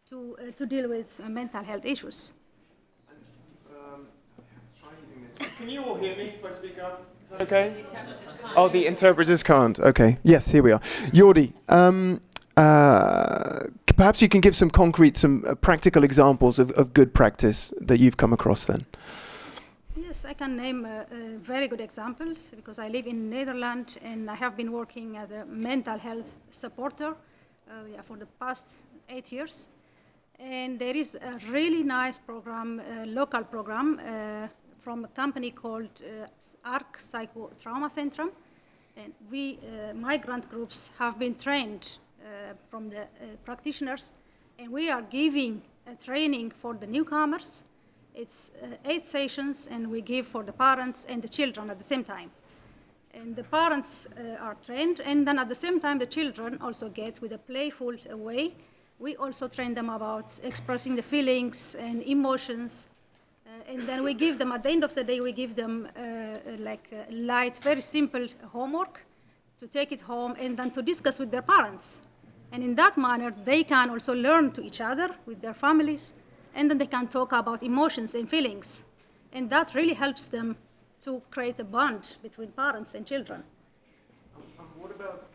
to deal with mental health issues. Try using this. Can you all hear me if I speak up? Okay. Oh, the interpreters can't. Okay. Yes, here we are. Jordi, perhaps you can give some concrete, some practical examples of good practice that you've come across then. Yes, I can name a very good example because I live in Netherlands and I have been working as a mental health supporter for the past 8 years. And there is a really nice program, local program from a company called ARC Psychotrauma Centrum. And we, migrant groups, have been trained from the practitioners, and we are giving a training for the newcomers. It's 8 sessions, and we give for the parents and the children at the same time. And the parents are trained, and then at the same time, the children also get with a playful way. We also train them about expressing the feelings and emotions. And then we give them, at the end of the day, we give them like a light, very simple homework to take it home and then to discuss with their parents. And in that manner, they can also learn to each other with their families, and then they can talk about emotions and feelings. And that really helps them to create a bond between parents and children. What about